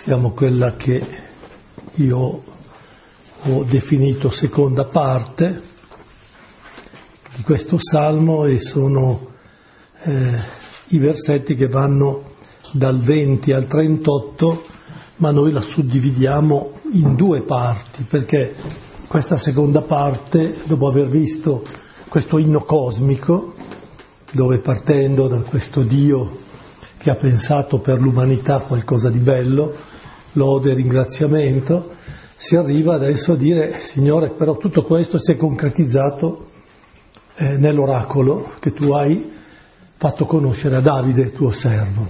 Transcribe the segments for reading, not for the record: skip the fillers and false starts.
Siamo quella che io ho definito seconda parte di questo salmo, e sono i versetti che vanno dal 20 al 38, ma noi la suddividiamo in due parti, perché questa seconda parte, dopo aver visto questo inno cosmico, dove partendo da questo Dio che ha pensato per l'umanità qualcosa di bello, lode e ringraziamento, si arriva adesso a dire: Signore, però tutto questo si è concretizzato nell'oracolo che tu hai fatto conoscere a Davide, tuo servo.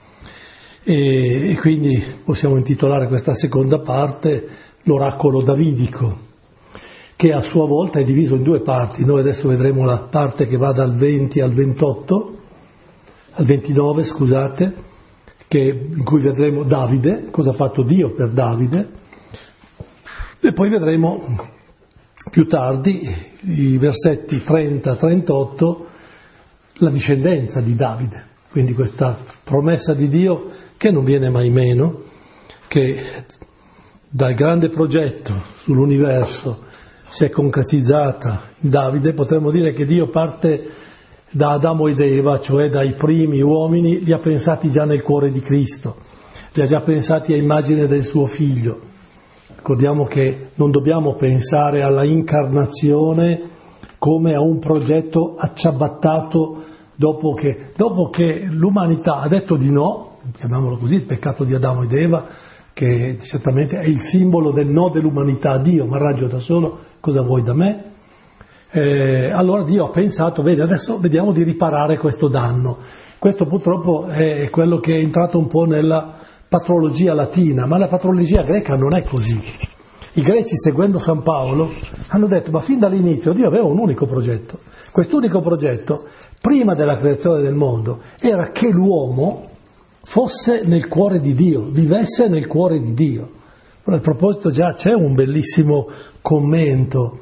E quindi possiamo intitolare questa seconda parte l'oracolo davidico, che a sua volta è diviso in due parti. Noi adesso vedremo la parte che va dal 20 al 28, al 29, scusate, in cui vedremo Davide, cosa ha fatto Dio per Davide, e poi vedremo più tardi i versetti 30-38, la discendenza di Davide. Quindi questa promessa di Dio che non viene mai meno, che dal grande progetto sull'universo si è concretizzata in Davide. Potremmo dire che Dio parte da Adamo ed Eva, cioè dai primi uomini, li ha pensati già nel cuore di Cristo, li ha già pensati a immagine del suo Figlio. Ricordiamo che non dobbiamo pensare alla incarnazione come a un progetto acciabattato dopo che l'umanità ha detto di no, chiamiamolo così, il peccato di Adamo ed Eva, che certamente è il simbolo del no dell'umanità a Dio: ma raggio da solo, cosa vuoi da me? Allora Dio ha pensato: vedi, adesso vediamo di riparare questo danno. Questo purtroppo è quello che è entrato un po' nella patrologia latina, ma la patrologia greca non è così. I greci, seguendo San Paolo, hanno detto: ma fin dall'inizio Dio aveva un unico progetto. Quest'unico progetto, prima della creazione del mondo, era che l'uomo fosse nel cuore di Dio, vivesse nel cuore di Dio. A proposito, già c'è un bellissimo commento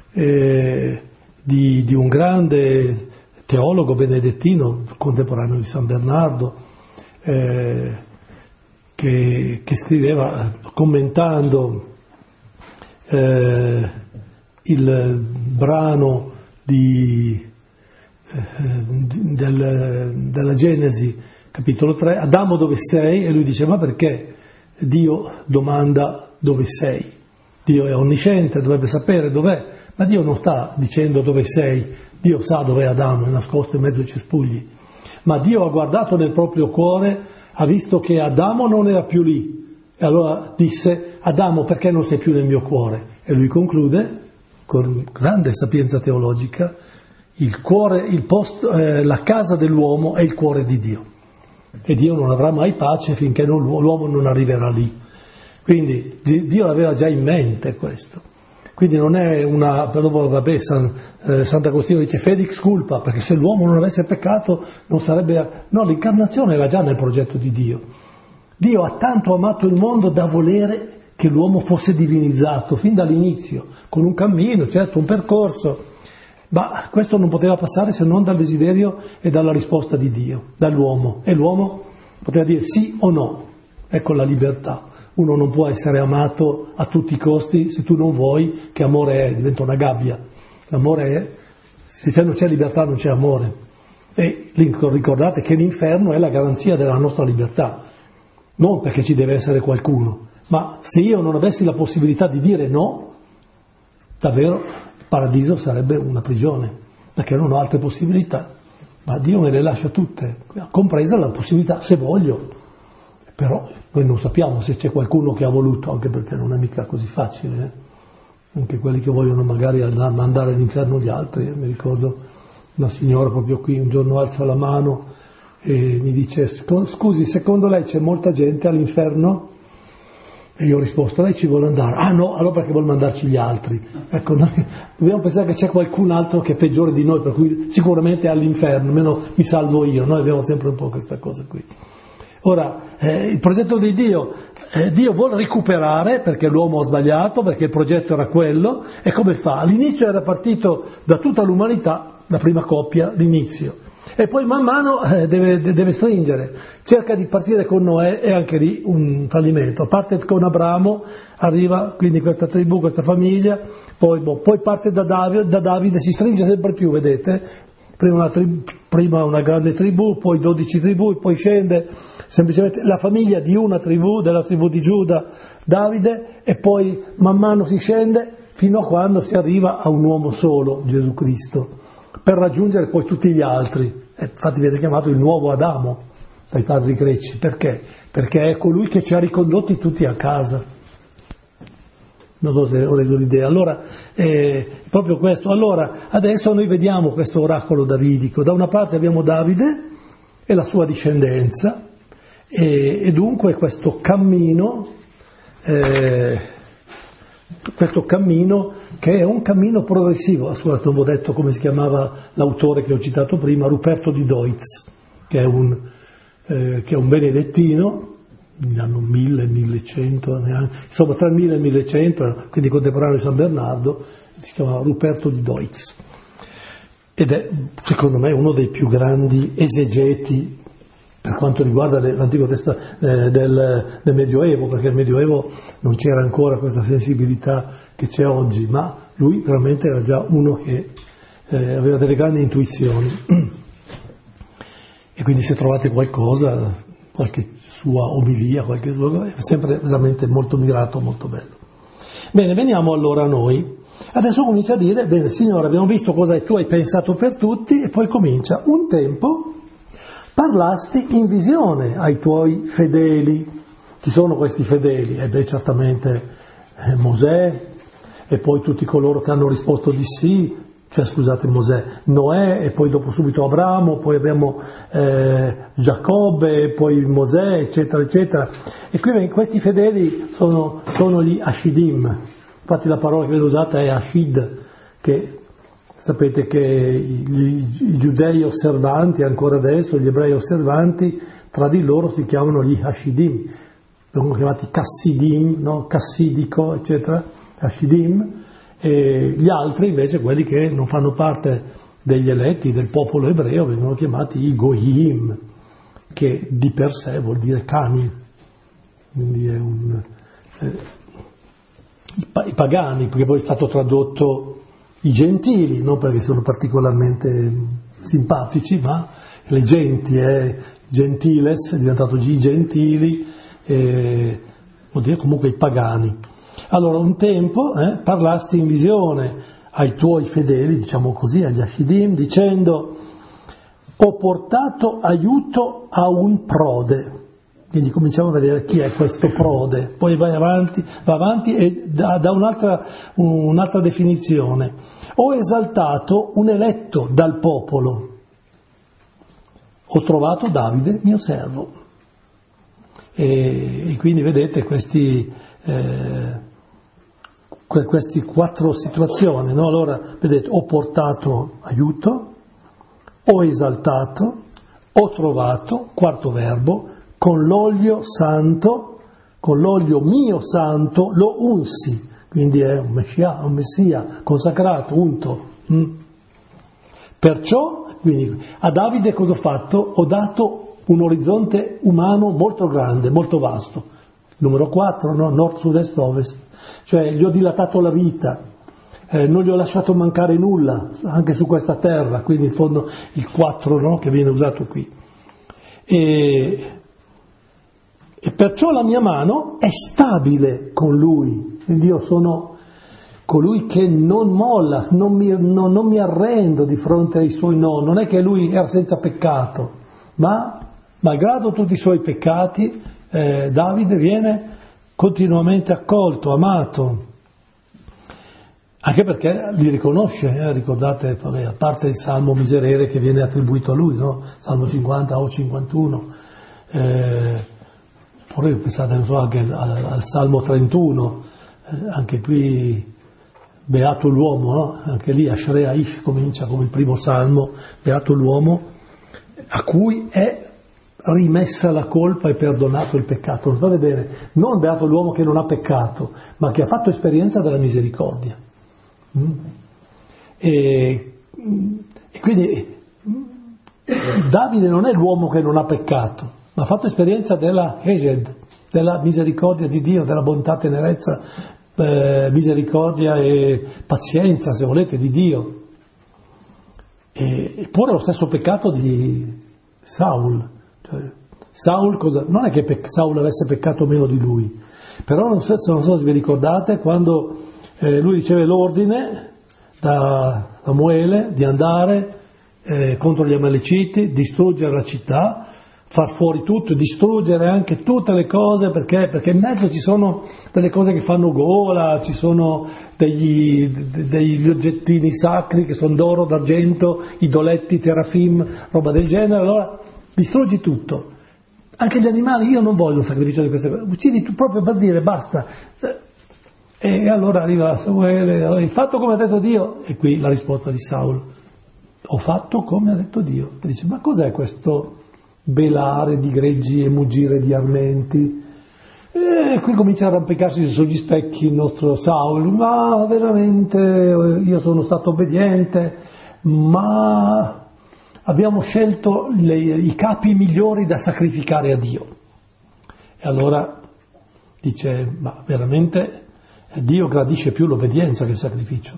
di un grande teologo benedettino, contemporaneo di San Bernardo, che scriveva, commentando il brano della Genesi, capitolo 3, Adamo dove sei? E lui dice: ma perché Dio domanda dove sei? Dio è onnisciente, dovrebbe sapere dov'è, ma Dio non sta dicendo dove sei. Dio sa dov'è Adamo, è nascosto in mezzo ai cespugli, ma Dio ha guardato nel proprio cuore, ha visto che Adamo non era più lì, e allora disse: Adamo, perché non sei più nel mio cuore? E lui conclude con grande sapienza teologica: il cuore, la casa dell'uomo è il cuore di Dio, e Dio non avrà mai pace finché l'uomo non arriverà lì. Quindi Dio l'aveva già in mente questo. Quindi non è una... Vabbè, Sant'Agostino dice Felix culpa, perché se l'uomo non avesse peccato non sarebbe... No, l'incarnazione era già nel progetto di Dio. Dio ha tanto amato il mondo da volere che l'uomo fosse divinizzato fin dall'inizio, con un cammino, certo, un percorso. Ma questo non poteva passare se non dal desiderio e dalla risposta di Dio, dall'uomo. E l'uomo poteva dire sì o no. Ecco la libertà. Uno non può essere amato a tutti i costi se tu non vuoi. Che amore è? Diventa una gabbia. L'amore è, se non c'è libertà non c'è amore. E ricordate che l'inferno è la garanzia della nostra libertà, non perché ci deve essere qualcuno, ma se io non avessi la possibilità di dire no, davvero il paradiso sarebbe una prigione, perché non ho altre possibilità. Ma Dio me le lascia tutte, compresa la possibilità, se voglio. Però noi non sappiamo se c'è qualcuno che ha voluto, anche perché non è mica così facile. Anche quelli che vogliono magari mandare all'inferno gli altri. Mi ricordo una signora proprio qui, un giorno alza la mano e mi dice: scusi, secondo lei c'è molta gente all'inferno? E io ho risposto: lei ci vuole andare? Ah no, allora perché vuole mandarci gli altri? Ecco, noi dobbiamo pensare che c'è qualcun altro che è peggiore di noi, per cui sicuramente è all'inferno, almeno mi salvo io. Noi abbiamo sempre un po' questa cosa qui. Ora, il progetto di Dio, Dio vuole recuperare perché l'uomo ha sbagliato, perché il progetto era quello, e come fa? All'inizio era partito da tutta l'umanità, la prima coppia, l'inizio. E poi man mano deve stringere, cerca di partire con Noè e anche lì un fallimento. Parte con Abramo, arriva quindi questa tribù, questa famiglia, poi parte da Davide, si stringe sempre più, vedete? Prima una grande tribù, poi 12 tribù, poi scende semplicemente la famiglia di una tribù, della tribù di Giuda, Davide, e poi man mano si scende fino a quando si arriva a un uomo solo, Gesù Cristo, per raggiungere poi tutti gli altri. Infatti viene chiamato il nuovo Adamo dai padri greci. Perché? Perché è colui che ci ha ricondotti tutti a casa. Non so se ho reso l'idea. Allora, proprio questo. Allora, adesso noi vediamo questo oracolo davidico. Da una parte abbiamo Davide e la sua discendenza, e dunque questo cammino che è un cammino progressivo. Ascoltate, non vi ho detto come si chiamava l'autore che ho citato prima, Ruperto di Deutz, che è un benedettino, negli anni 1000, 1100, insomma tra il 1000 e il 1100, quindi contemporaneo di San Bernardo, si chiama Ruperto di Deutz, ed è secondo me uno dei più grandi esegeti per quanto riguarda l'Antico Testamento del Medioevo, perché nel Medioevo non c'era ancora questa sensibilità che c'è oggi, ma lui veramente era già uno che aveva delle grandi intuizioni. E quindi se trovate qualcosa, qualche sua omilia, è sempre veramente molto mirato, molto bello. Bene, veniamo allora a noi. Adesso comincia a dire, bene Signore, abbiamo visto cosa tu hai pensato per tutti, e poi comincia: un tempo parlasti in visione ai tuoi fedeli. Chi sono questi fedeli? Certamente Mosè, e poi tutti coloro che hanno risposto di sì, Mosè, Noè, e poi dopo subito Abramo, poi abbiamo Giacobbe, e poi Mosè, eccetera, eccetera. E qui questi fedeli sono gli Ashidim. Infatti la parola che viene usata è Ashid, che sapete che i giudei osservanti, ancora adesso, gli ebrei osservanti, tra di loro si chiamano gli Hashidim, vengono chiamati Cassidim, no? Cassidico, eccetera, Hashidim, e gli altri invece, quelli che non fanno parte degli eletti del popolo ebreo, vengono chiamati i Goyim, che di per sé vuol dire cani, quindi è i pagani, perché poi è stato tradotto i gentili, non perché sono particolarmente simpatici, ma le genti, gentiles, è diventato i gentili, vuol dire comunque i pagani. Allora un tempo parlasti in visione ai tuoi fedeli, diciamo così, agli Ashidim, dicendo: ho portato aiuto a un prode. Quindi cominciamo a vedere chi è questo prode, poi va avanti e dà un'altra definizione. Ho esaltato un eletto dal popolo, ho trovato Davide mio servo. E quindi vedete queste quattro situazioni, no? Allora vedete, ho portato aiuto, ho esaltato, ho trovato, quarto verbo, con l'olio santo, con l'olio mio santo, lo unsi, quindi è un messia consacrato, unto. Perciò, quindi, a Davide cosa ho fatto? Ho dato un orizzonte umano molto grande, molto vasto. Numero 4, no? Nord, sud, est, ovest. Cioè gli ho dilatato la vita, non gli ho lasciato mancare nulla, anche su questa terra, quindi in fondo il 4, no? Che viene usato qui. E perciò la mia mano è stabile con lui, quindi io sono colui che non molla, non mi arrendo di fronte ai suoi no. Non è che lui era senza peccato, ma malgrado tutti i suoi peccati, Davide viene continuamente accolto, amato, anche perché li riconosce, ricordate, a parte il Salmo miserere che viene attribuito a lui, no? Salmo 50 o 51, oppure pensate anche al Salmo 31, anche qui beato l'uomo, no? Anche lì Ashrei Aish comincia come il primo salmo, beato l'uomo a cui è rimessa la colpa e perdonato il peccato. Notate bene, non beato l'uomo che non ha peccato, ma che ha fatto esperienza della misericordia. E quindi Davide non è l'uomo che non ha peccato, ma ha fatto esperienza della Hesed, della misericordia di Dio, della bontà, tenerezza, misericordia e pazienza, se volete, di Dio. Eppure lo stesso peccato di Saul. Cioè, Saul non è che Saul avesse peccato meno di lui, però non so se vi ricordate quando lui riceve l'ordine da Samuele di andare contro gli Amaleciti, distruggere la città, far fuori tutto, distruggere anche tutte le cose, perché in mezzo ci sono delle cose che fanno gola, ci sono degli oggettini sacri che sono d'oro, d'argento, idoletti, terafim, roba del genere. Allora distruggi tutto, anche gli animali. Io non voglio un sacrificio di queste cose, uccidi tu proprio per dire basta. E allora arriva Samuele: hai fatto come ha detto Dio? E qui la risposta di Saul: ho fatto come ha detto Dio. E dice: ma cos'è questo belare di greggi e muggire di armenti? E qui comincia a arrampicarsi sugli specchi il nostro Saul: ma veramente io sono stato obbediente, ma abbiamo scelto i capi migliori da sacrificare a Dio. E allora dice: ma veramente Dio gradisce più l'obbedienza che il sacrificio.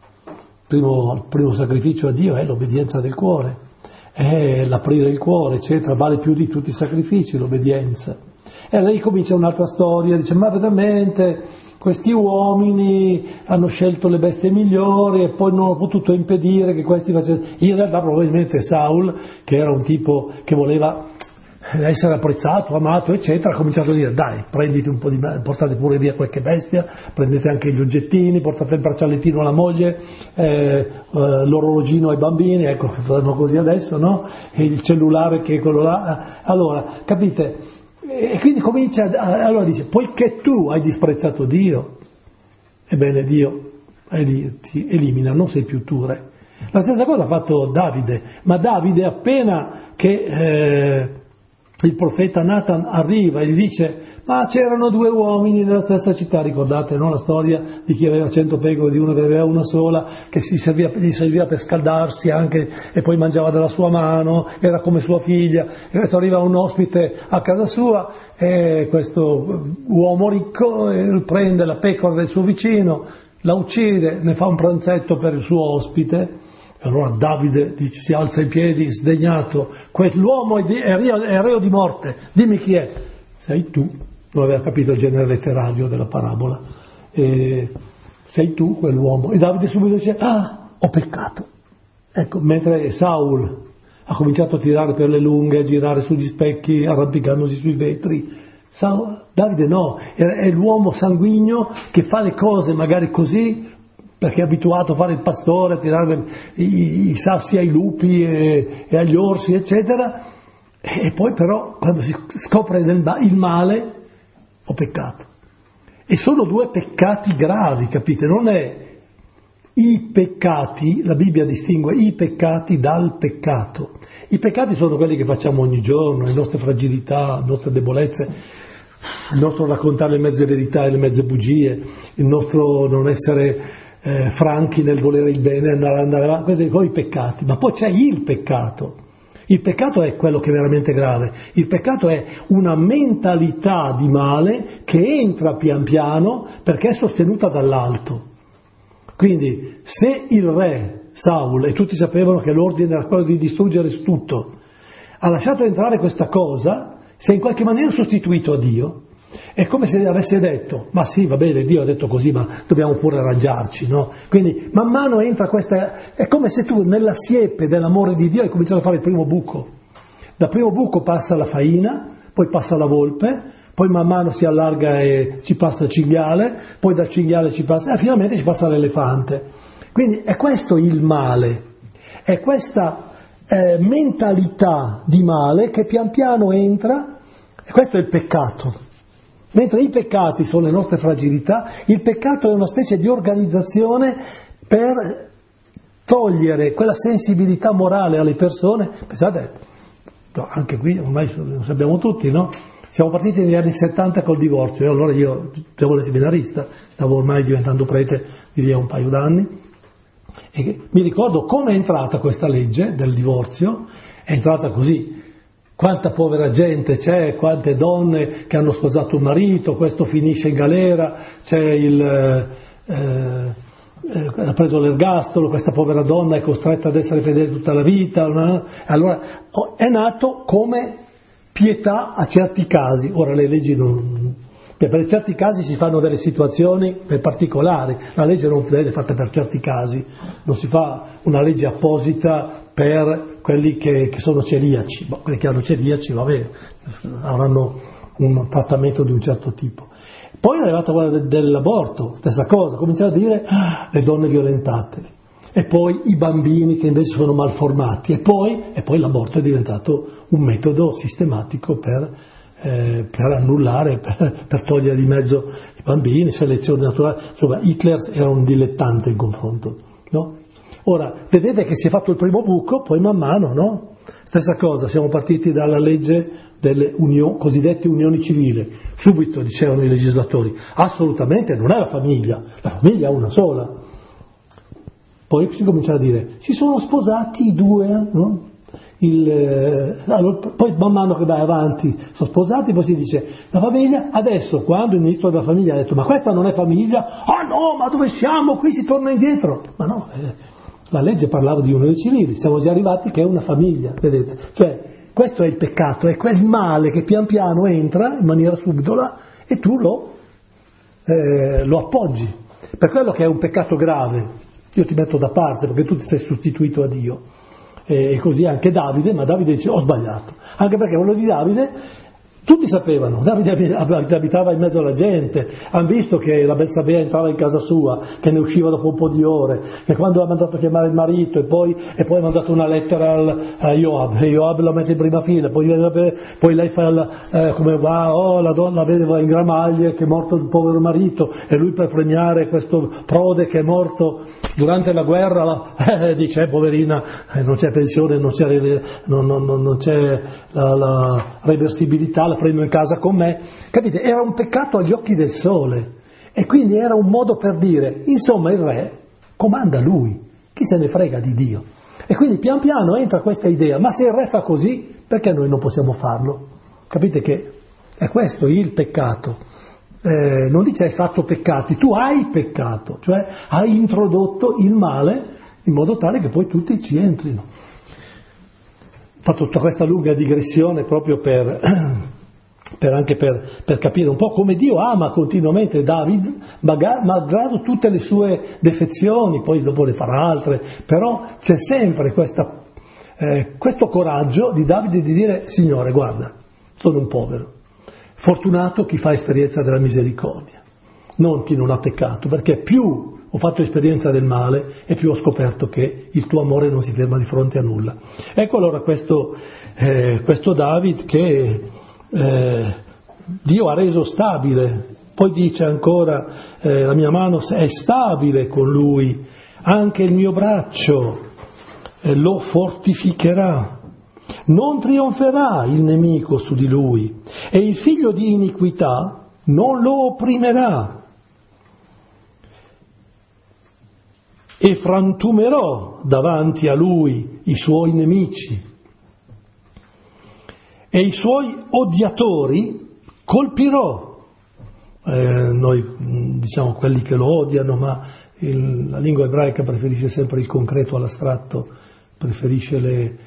Il primo sacrificio a Dio è l'obbedienza del cuore, è l'aprire il cuore, eccetera, vale più di tutti i sacrifici l'obbedienza. E lei comincia un'altra storia, dice: ma veramente questi uomini hanno scelto le bestie migliori e poi non ho potuto impedire che questi facessero. In realtà probabilmente Saul, che era un tipo che voleva essere apprezzato, amato, eccetera, ha cominciato a dire: dai, prenditi un po' di me, portate pure via qualche bestia, prendete anche gli oggettini, portate il braccialettino alla moglie, l'orologino ai bambini, ecco, fanno così adesso, no? E il cellulare che è quello là. Allora, capite? E quindi comincia, allora dice: poiché tu hai disprezzato Dio, ebbene Dio ti elimina, non sei più tu re. La stessa cosa ha fatto Davide, ma Davide appena che il profeta Nathan arriva e gli dice: ma c'erano due uomini nella stessa città, ricordate, no? La storia di chi aveva 100 pecore, di uno che aveva una sola, che gli serviva per scaldarsi anche e poi mangiava dalla sua mano, era come sua figlia. E adesso arriva un ospite a casa sua e questo uomo ricco prende la pecora del suo vicino, la uccide, ne fa un pranzetto per il suo ospite. Allora Davide dice, si alza in piedi, sdegnato: quell'uomo è reo di morte, dimmi chi è. Sei tu, non aveva capito il genere letterario della parabola, sei tu quell'uomo. E Davide subito dice: ho peccato. Ecco, mentre Saul ha cominciato a tirare per le lunghe, a girare sugli specchi, arrampicandosi sui vetri, Davide no, è l'uomo sanguigno che fa le cose magari così, perché è abituato a fare il pastore, a tirare i sassi ai lupi e agli orsi, eccetera, e poi però quando si scopre il male, ho peccato. E sono due peccati gravi, capite? Non è i peccati, la Bibbia distingue i peccati dal peccato. I peccati sono quelli che facciamo ogni giorno, le nostre fragilità, le nostre debolezze, il nostro raccontare le mezze verità e le mezze bugie, il nostro non essere franchi nel volere il bene, andare avanti. Questi sono i peccati. Ma poi c'è il peccato. Il peccato è quello che è veramente grave. Il peccato è una mentalità di male che entra pian piano perché è sostenuta dall'alto. Quindi se il re Saul, e tutti sapevano che l'ordine era quello di distruggere tutto, ha lasciato entrare questa cosa, si è in qualche maniera sostituito a Dio. È come se avesse detto: ma sì, va bene, Dio ha detto così, ma dobbiamo pure arrangiarci, no? Quindi man mano entra questa, è come se tu nella siepe dell'amore di Dio hai cominciato a fare il primo buco. Dal primo buco passa la faina, poi passa la volpe, poi man mano si allarga e ci passa il cinghiale, poi dal cinghiale ci passa, e finalmente ci passa l'elefante. Quindi è questo il male, è questa mentalità di male che pian piano entra, e questo è il peccato. Mentre i peccati sono le nostre fragilità, il peccato è una specie di organizzazione per togliere quella sensibilità morale alle persone. Pensate, anche qui ormai lo sappiamo tutti, no? Siamo partiti negli anni 70 col divorzio, e allora io facevo il seminarista, stavo ormai diventando prete di lì a un paio d'anni, e mi ricordo come è entrata questa legge del divorzio, è entrata così. Quanta povera gente c'è, quante donne che hanno sposato un marito, questo finisce in galera, c'è ha preso l'ergastolo, questa povera donna è costretta ad essere fedele tutta la vita. No? Allora è nato come pietà a certi casi. Ora le leggi per certi casi si fanno delle situazioni particolari, la legge non viene fatta per certi casi, non si fa una legge apposita per quelli che sono celiaci. Quelli che hanno celiaci, vabbè, avranno un trattamento di un certo tipo. Poi è arrivata quella dell'aborto, stessa cosa, cominciare a dire le donne violentate, e poi i bambini che invece sono malformati, e poi l'aborto è diventato un metodo sistematico per annullare, per togliere di mezzo i bambini, selezione naturale. Insomma, Hitler era un dilettante in confronto, no? Ora, vedete che si è fatto il primo buco, poi man mano, no? Stessa cosa, siamo partiti dalla legge delle cosiddette unioni civili. Subito dicevano i legislatori, assolutamente non è la famiglia è una sola. Poi si comincia a dire, si sono sposati i due, no? Allora, poi man mano che vai avanti sono sposati, poi si dice la famiglia. Adesso, quando il ministro della famiglia ha detto ma questa non è famiglia, no, ma dove siamo? Qui si torna indietro. Ma no, la legge parlava di unioni civili, siamo già arrivati che è una famiglia, vedete? Cioè, questo è il peccato, è quel male che pian piano entra in maniera subdola e tu lo appoggi. Per quello che è un peccato grave, io ti metto da parte perché tu ti sei sostituito a Dio. E così anche Davide, ma Davide dice ho sbagliato, anche perché quello di Davide tutti sapevano, Davide abitava in mezzo alla gente, hanno visto che la Belsabea entrava in casa sua, che ne usciva dopo un po' di ore, che quando ha mandato a chiamare il marito e poi ha mandato una lettera a Joab, e Joab la mette in prima fila, poi lei fa come va, la donna vedeva in gramaglie che è morto il povero marito, e lui per premiare questo prode che è morto durante la guerra dice poverina, non c'è pensione, non c'è la reversibilità, la prendo in casa con me. Capite? Era un peccato agli occhi del sole, e quindi era un modo per dire insomma il re comanda lui, chi se ne frega di Dio. E quindi pian piano entra questa idea, ma se il re fa così perché noi non possiamo farlo? Capite che è questo il peccato. Non dice hai fatto peccati, tu hai peccato, cioè hai introdotto il male in modo tale che poi tutti ci entrino. Ho fatto tutta questa lunga digressione proprio anche per capire un po' come Dio ama continuamente David, malgrado tutte le sue defezioni, poi dopo ne farà altre, però c'è sempre questo coraggio di Davide di dire Signore guarda, sono un povero. Fortunato chi fa esperienza della misericordia, non chi non ha peccato, perché più ho fatto esperienza del male e più ho scoperto che il tuo amore non si ferma di fronte a nulla. Ecco allora questo David che Dio ha reso stabile, poi dice ancora la mia mano è stabile con lui, anche il mio braccio lo fortificherà. Non trionferà il nemico su di lui, e il figlio di iniquità non lo opprimerà. E frantumerò davanti a lui i suoi nemici, e i suoi odiatori colpirò. Noi diciamo quelli che lo odiano, ma la lingua ebraica preferisce sempre il concreto all'astratto, preferisce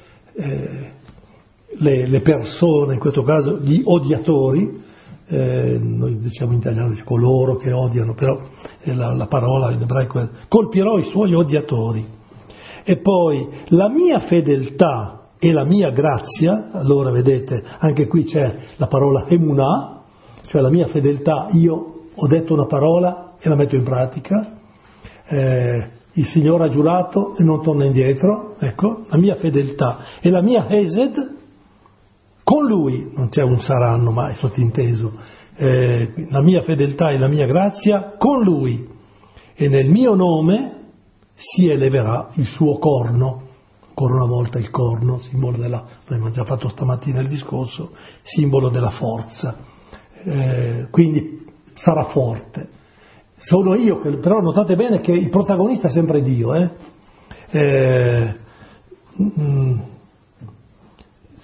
le persone, in questo caso gli odiatori, noi diciamo in italiano coloro che odiano, però la parola in ebraico è colpirò i suoi odiatori. E poi la mia fedeltà e la mia grazia, allora vedete anche qui c'è la parola emunah, cioè la mia fedeltà, io ho detto una parola e la metto in pratica, il Signore ha giurato e non torna indietro, ecco, la mia fedeltà e la mia hesed con lui, non c'è un saranno mai sottinteso, la mia fedeltà e la mia grazia con lui, e nel mio nome si eleverà il suo corno, ancora una volta il corno, simbolo abbiamo già fatto stamattina il discorso, simbolo della forza, quindi sarà forte. Sono io, però notate bene che il protagonista è sempre Dio,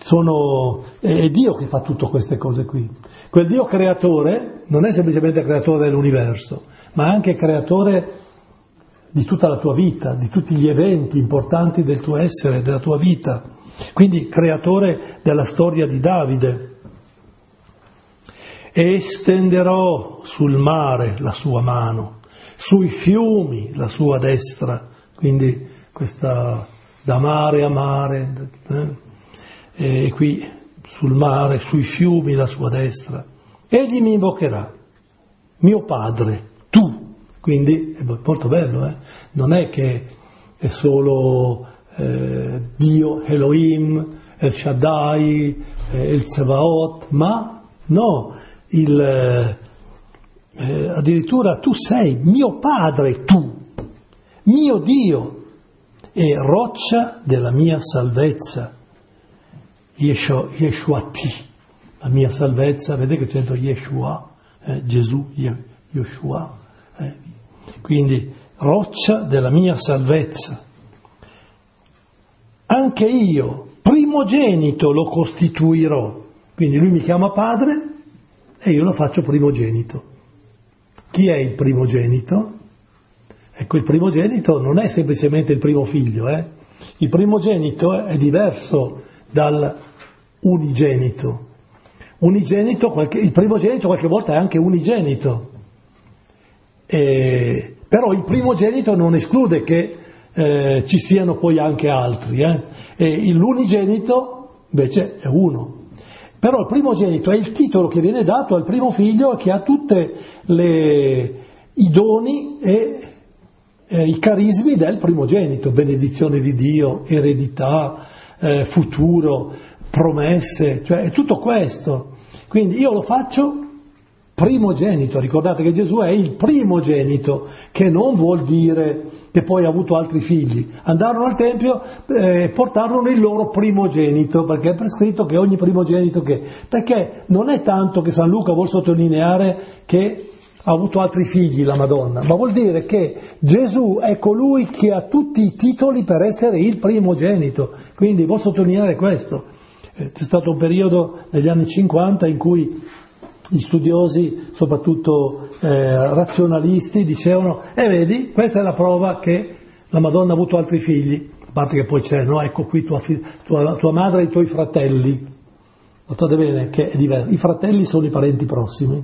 è Dio che fa tutte queste cose qui. Quel Dio creatore non è semplicemente creatore dell'universo, ma è anche creatore di tutta la tua vita, di tutti gli eventi importanti del tuo essere, della tua vita. Quindi creatore della storia di Davide. E estenderò sul mare la sua mano, sui fiumi la sua destra, quindi questa da mare a mare, e qui sul mare, sui fiumi la sua destra. Egli mi invocherà, mio padre, tu. Quindi è molto bello, non è che è solo Dio, Elohim, El Shaddai, El Tsevaot, ma no, addirittura tu sei mio padre, tu, mio Dio e roccia della mia salvezza, Yeshuati, la mia salvezza, vedete che c'è Yeshua, Gesù, Yeshua, quindi roccia della mia salvezza. Anche io, primogenito, lo costituirò, quindi lui mi chiama padre e io lo faccio primogenito. Chi è il primogenito? Ecco, il primogenito non è semplicemente il primo figlio, Il primogenito è diverso dal unigenito. Il primogenito qualche volta è anche unigenito. Però il primogenito non esclude che ci siano poi anche altri. E l'unigenito invece è uno. Però il primogenito è il titolo che viene dato al primo figlio che ha tutti i doni e i carismi del primogenito, benedizione di Dio, eredità, futuro, promesse, cioè è tutto questo. Quindi io lo faccio primogenito, ricordate che Gesù è il primogenito, che non vuol dire che poi ha avuto altri figli. Andarono al Tempio e portarono il loro primogenito, perché è prescritto che ogni primogenito perché non è tanto che San Luca vuol sottolineare che ha avuto altri figli la Madonna, ma vuol dire che Gesù è colui che ha tutti i titoli per essere il primogenito, quindi vuol sottolineare questo. C'è stato un periodo negli anni 50 in cui gli studiosi, soprattutto razionalisti, dicevano vedi, questa è la prova che la Madonna ha avuto altri figli, a parte che poi c'è, no? Ecco qui tua madre e i tuoi fratelli. Notate bene che è diverso, i fratelli sono i parenti prossimi,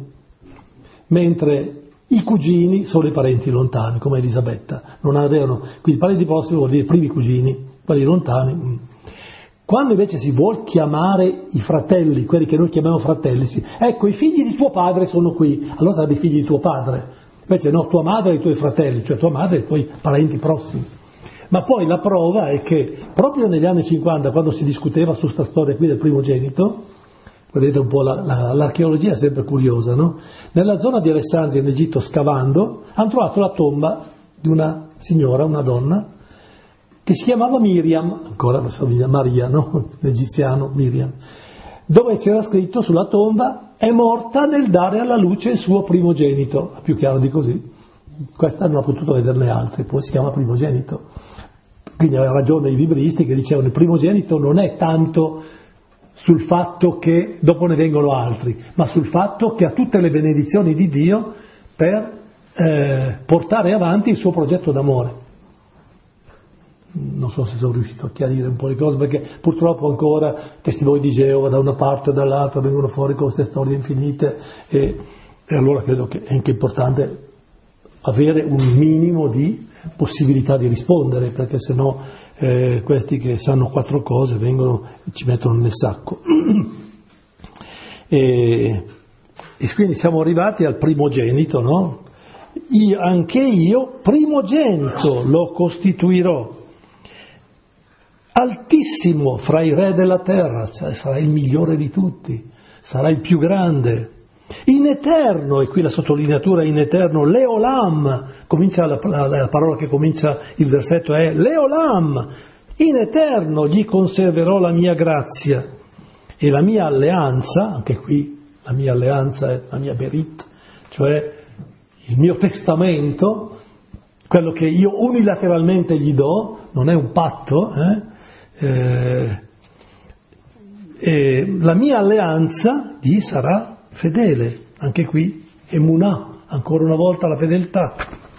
mentre i cugini sono i parenti lontani, come Elisabetta, non avevano, quindi parenti prossimi vuol dire primi cugini, quelli lontani. Quando invece si vuol chiamare i fratelli, quelli che noi chiamiamo fratelli, ecco i figli di tuo padre sono qui, allora sarebbe i figli di tuo padre, invece no, tua madre e i tuoi fratelli, cioè tua madre e i tuoi parenti prossimi. Ma poi la prova è che proprio negli anni 50, quando si discuteva su questa storia qui del primogenito, vedete un po' l'archeologia è sempre curiosa, no? Nella zona di Alessandria in Egitto, scavando, hanno trovato la tomba di una signora, una donna, che si chiamava Miriam, ancora Maria, no? L'egiziano Miriam, dove c'era scritto sulla tomba: è morta nel dare alla luce il suo primogenito. Più chiaro di così, questa non ha potuto vederne altri, poi si chiama primogenito. Quindi aveva ragione i biblisti che dicevano il primogenito non è tanto sul fatto che dopo ne vengono altri, ma sul fatto che ha tutte le benedizioni di Dio per portare avanti il suo progetto d'amore. Non so se sono riuscito a chiarire un po' le cose, perché purtroppo ancora testimoni di Geova da una parte o dall'altra vengono fuori con queste storie infinite e allora credo che è anche importante avere un minimo di possibilità di rispondere, perché sennò questi che sanno quattro cose vengono e ci mettono nel sacco. E quindi siamo arrivati al primogenito, no? Anche io primogenito lo costituirò, altissimo fra i re della terra, cioè sarà il migliore di tutti, sarà il più grande, in eterno, e qui la sottolineatura in eterno, Leolam, comincia la parola che comincia il versetto è Leolam, in eterno gli conserverò la mia grazia e la mia alleanza, anche qui la mia alleanza è la mia berit, cioè il mio testamento, quello che io unilateralmente gli do, non è un patto, la mia alleanza gli sarà fedele. Anche qui, emunah, ancora una volta la fedeltà.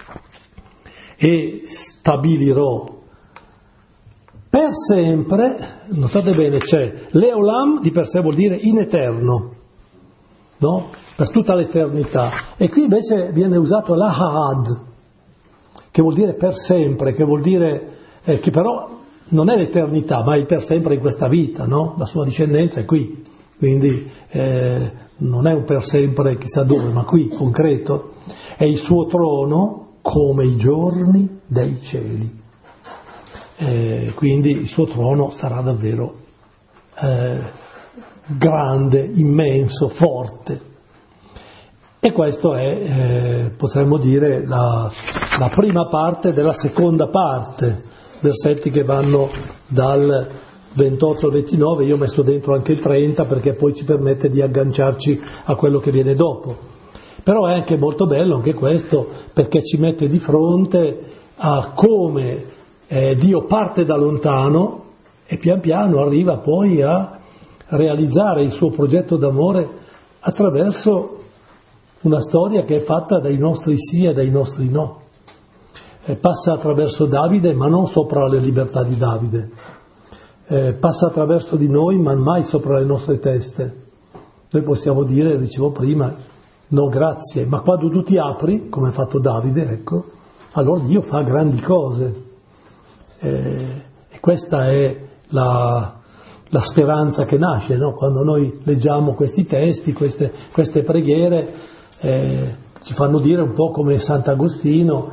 E stabilirò per sempre, notate bene, c'è leolam, di per sé vuol dire in eterno, no? Per tutta l'eternità. E qui invece viene usato l'ahad, che vuol dire per sempre, che vuol dire che però non è l'eternità, ma è per sempre in questa vita, no? La sua discendenza è qui, quindi non è un per sempre chissà dove, ma qui, concreto, è il suo trono come i giorni dei cieli. Quindi il suo trono sarà davvero grande, immenso, forte. E questo è, potremmo dire, la prima parte della seconda parte, versetti che vanno dal 28 al 29, io ho messo dentro anche il 30 perché poi ci permette di agganciarci a quello che viene dopo. Però è anche molto bello anche questo, perché ci mette di fronte a come Dio parte da lontano e pian piano arriva poi a realizzare il suo progetto d'amore attraverso una storia che è fatta dai nostri sì e dai nostri no. Passa attraverso Davide, ma non sopra le libertà di Davide. Passa attraverso di noi, ma mai sopra le nostre teste. Noi possiamo dire, dicevo prima, no grazie, ma quando tu ti apri, come ha fatto Davide, ecco, allora Dio fa grandi cose. E questa è la speranza che nasce, no? Quando noi leggiamo questi testi, queste preghiere, ci fanno dire un po' come Sant'Agostino,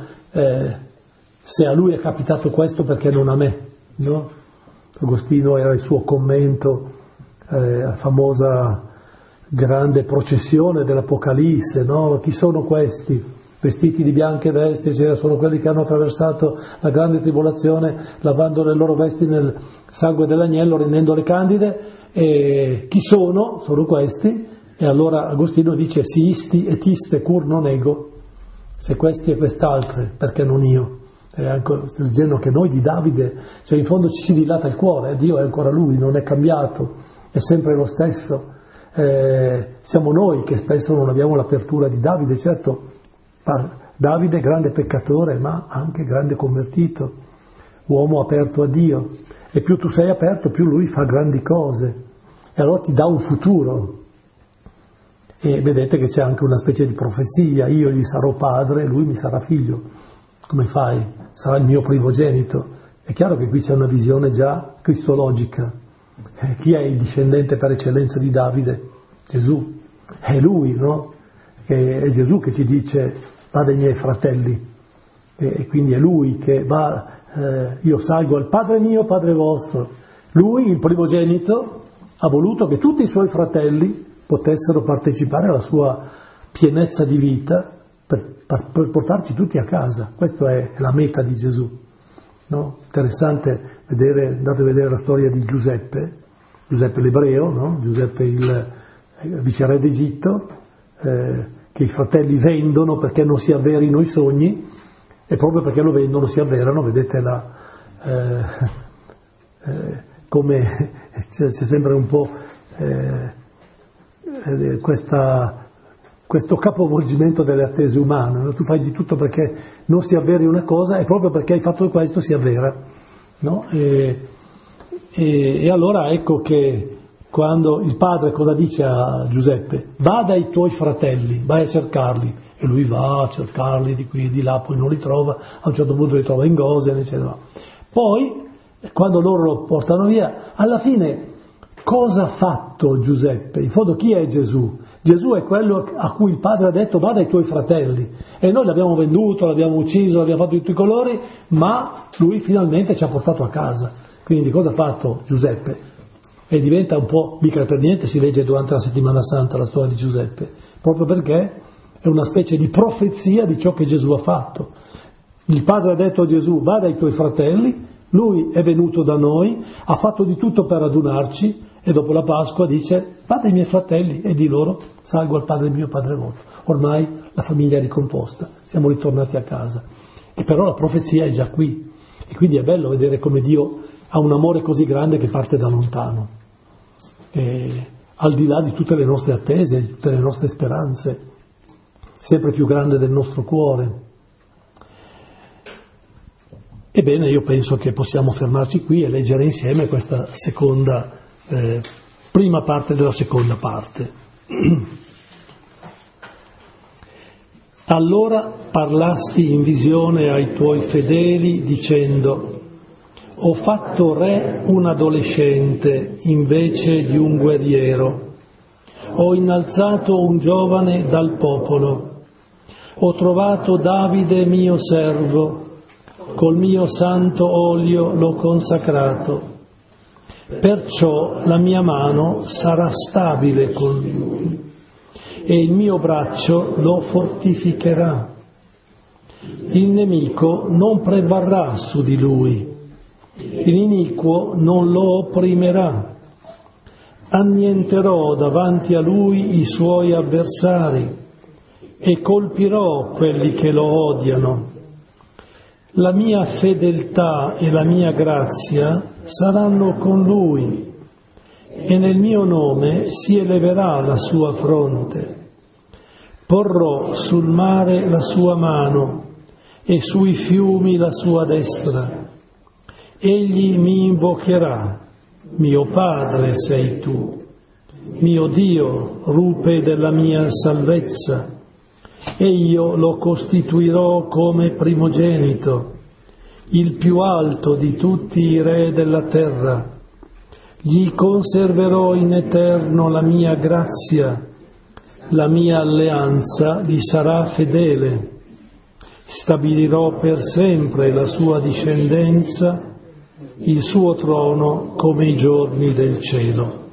se a lui è capitato questo perché non a me, no? Agostino era il suo commento, la famosa grande processione dell'Apocalisse, no? Chi sono questi? Vestiti di bianche vesti, sono quelli che hanno attraversato la grande tribolazione lavando le loro vesti nel sangue dell'agnello, rendendole candide. E chi sono? Sono questi. E allora Agostino dice: si isti et iste cur non ego, se questi e quest'altre, perché non io? È anche dicendo che noi di Davide, cioè in fondo ci si dilata il cuore, Dio è ancora lui, non è cambiato, è sempre lo stesso. Siamo noi che spesso non abbiamo l'apertura di Davide, certo. Davide grande peccatore, ma anche grande convertito, uomo aperto a Dio, e più tu sei aperto più lui fa grandi cose e allora ti dà un futuro. E vedete che c'è anche una specie di profezia: io gli sarò padre, lui mi sarà figlio. Come fai? Sarà il mio primogenito. È chiaro che qui c'è una visione già cristologica. Chi è il discendente per eccellenza di Davide? Gesù. È lui, no? È Gesù che ci dice: va dai miei fratelli, e quindi è lui che va, io salgo al Padre mio, Padre vostro. Lui, il primogenito, ha voluto che tutti i suoi fratelli potessero partecipare alla sua pienezza di vita per portarci tutti a casa. Questa è la meta di Gesù, no? Interessante andate a vedere la storia di Giuseppe l'ebreo, no? Giuseppe il viceré d'Egitto, che i fratelli vendono perché non si avverino i sogni, e proprio perché lo vendono si avverano. Vedete come c'è sempre un po' questo capovolgimento delle attese umane, no? Tu fai di tutto perché non si avveri una cosa e proprio perché hai fatto questo si avvera, no? E allora ecco che quando il padre cosa dice a Giuseppe? Va dai tuoi fratelli, vai a cercarli. E lui va a cercarli di qui e di là, poi non li trova, a un certo punto li trova in Gosen, eccetera. Poi, quando loro lo portano via, alla fine cosa ha fatto Giuseppe? In fondo chi è Gesù? Gesù è quello a cui il padre ha detto: va dai tuoi fratelli. E noi l'abbiamo venduto, l'abbiamo ucciso, l'abbiamo fatto di tutti i colori, ma lui finalmente ci ha portato a casa. Quindi cosa ha fatto Giuseppe? E diventa un po', mica per niente si legge durante la settimana santa la storia di Giuseppe, proprio perché è una specie di profezia di ciò che Gesù ha fatto. Il padre ha detto a Gesù: va dai tuoi fratelli, lui è venuto da noi, ha fatto di tutto per radunarci, e dopo la Pasqua dice: va dai miei fratelli e di loro: salgo al Padre mio, Padre vostro. Ormai la famiglia è ricomposta, siamo ritornati a casa. E però la profezia è già qui, e quindi è bello vedere come Dio ha un amore così grande che parte da lontano. al di là di tutte le nostre attese, di tutte le nostre speranze, sempre più grande del nostro cuore. Ebbene, io penso che possiamo fermarci qui e leggere insieme questa prima parte della seconda parte. Allora parlasti in visione ai tuoi fedeli dicendo: ho fatto re un adolescente invece di un guerriero, ho innalzato un giovane dal popolo, ho trovato Davide mio servo, col mio santo olio l'ho consacrato, perciò la mia mano sarà stabile con lui e il mio braccio lo fortificherà. Il nemico non prevarrà su di lui, l'iniquo non lo opprimerà. Annienterò davanti a lui i suoi avversari e colpirò quelli che lo odiano. La mia fedeltà e la mia grazia saranno con lui e nel mio nome si eleverà la sua fronte. Porrò sul mare la sua mano e sui fiumi la sua destra. Egli mi invocherà: mio Padre sei tu, mio Dio, rupe della mia salvezza, e io lo costituirò come primogenito, il più alto di tutti i re della terra. Gli conserverò in eterno la mia grazia, la mia alleanza gli sarà fedele. Stabilirò per sempre la sua discendenza, il suo trono come i giorni del cielo.